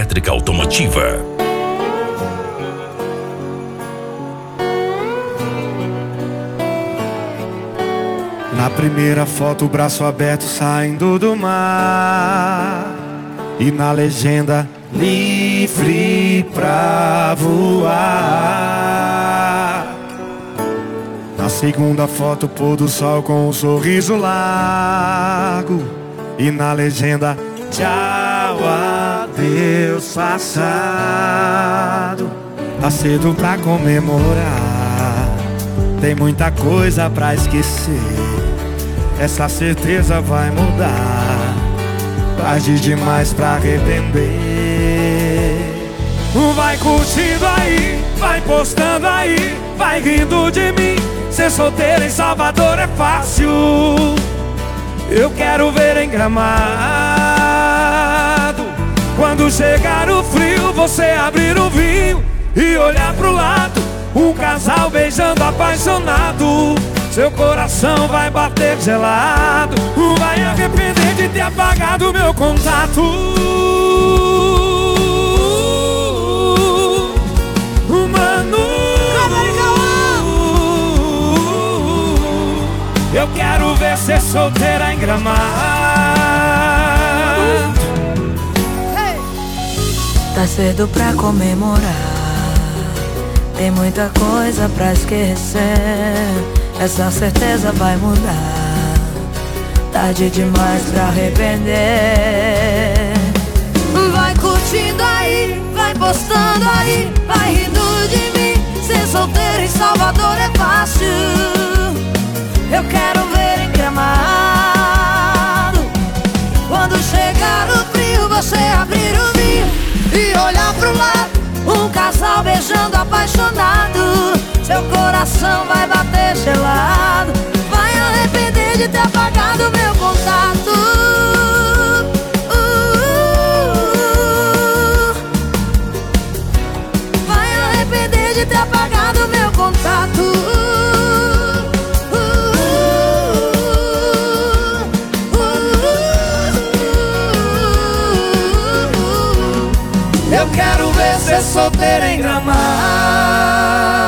elétrica automotiva. Na primeira foto, o braço aberto saindo do mar, e na legenda, livre pra voar. Na segunda foto, pôr do sol com um sorriso largo, e na legenda, tchau, adeus passado. Tá cedo pra comemorar, tem muita coisa pra esquecer. Essa certeza vai mudar, tarde demais pra arrepender. Vai curtindo aí, vai postando aí, vai rindo de mim. Ser solteiro em Salvador é fácil, eu quero ver em Gramado. Quando chegar o frio, você abrir um vinho e olhar pro lado, um casal beijando apaixonado. Seu coração vai bater gelado, vai arrepender de ter apagado meu contato. Mano, eu quero ver ser solteira em Gramado. Tá cedo pra comemorar, tem muita coisa pra esquecer. Essa certeza vai mudar, tarde demais pra arrepender. Vai curtindo aí, vai postando aí, vai rindo de mim. Ser solteiro em Salvador é fácil, eu quero ver em Gramado. Quando chegar o frio, você abrir o vinho e olhar pro lado, um casal beijando apaixonado. Seu coração vai bater gelado, vai arrepender de ter apagado meu contato. Vai arrepender de ter apagado meu contato. Eu quero ver ser solteira em Gramado.